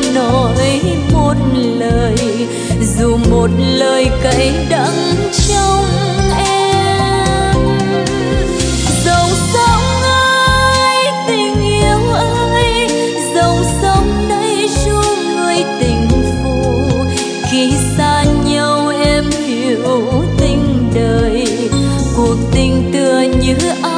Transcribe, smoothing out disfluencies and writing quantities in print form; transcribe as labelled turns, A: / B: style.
A: nói một lời, dù một lời cay đắng trong em. Dòng sông ơi, tình yêu ơi, dòng sông đây chung người tình phù. Khi xa nhau em hiểu tình đời, cuộc tình tựa như